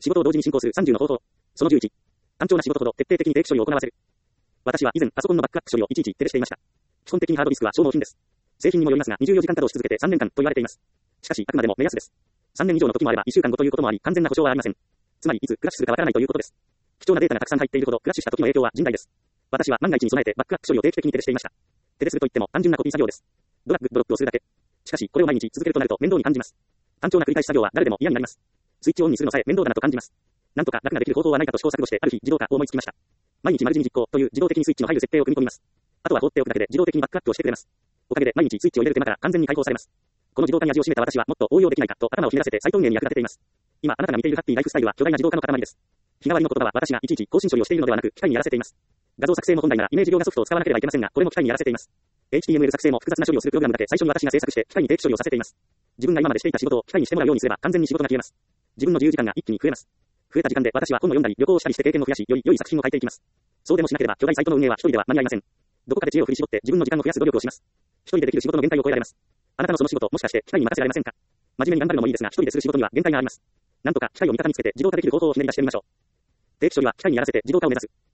仕事を同時に進行する30の方法。その11。単調な仕事ほど徹底的に低処理を行わせる。私は以前パソコンのバックアップ処理をいちいち徹底していました。基本的にハードディスクは消耗品です。製品にもよりますが24時間稼働し続けて3年間と言われています。しかしあくまでも目安です。3年以上の時もあれば1週間後ということもあり完全な保証はありません。つまりいつクラッシュするかわからないということです。貴重なデータがたくさん入っているほどクラッシュした時の影響は甚大です。私は万が一に備えてバックアップ処理を定期的に徹底していました。徹底するといっても単純なコピー作業です。ドラッグドロップをするだけ。しかしこれを毎日続けるとなると面倒に感じます。単調な繰り返し作業は誰でも嫌になります。スイッチオンにするのさえ面倒だなと感じます。なんとか楽ができる方法はないかと試行錯誤してある日自動化を思いつきました。毎日丸字に実行という自動的にスイッチの入る設定を組み込みます。あとは放っておくだけで自動的にバックアップをしてくれます。おかげで毎日スイッチを入れる手間から完全に解放されます。この自動化に味を占めた私はもっと応用できないかと頭をひねらせて最短限に役立てています。今あなたが見ているハッピーライフスタイルは巨大な自動化の塊です。日替わりの言葉は私がいちいち更新処理をしているのではなく機械にやらせています。画像作成も本来ならイメージ描画ソフトを使わなければいけませんがこれも機械にやらせています。HTML 作成も複雑な処理をするプログラムだけ最初に私が制作して機械に定期処理をさせています。自分が今までしていた仕事を機械にしてもらうようにすれば完全に仕事が消えます。自分の自由時間が一気に増えます。増えた時間で私は本を読んだり旅行をしたりして経験を増やしより良い作品を書いていきます。そうでもしなければ巨大サイトの運営は一人では間に合いません。どこかで知恵を振り絞って自分の時間を増やす努力をします。一人でできる仕事の限界を超えられます。あなたのその仕事もしかして機械に任せられませんか？真面目に頑張るのもいいですが一人でする仕事には限界があります。なんとか機械を味方につけて自動化できる方法をひねり出してみましょう。定期処理は機械にやらせて自動化を目指す。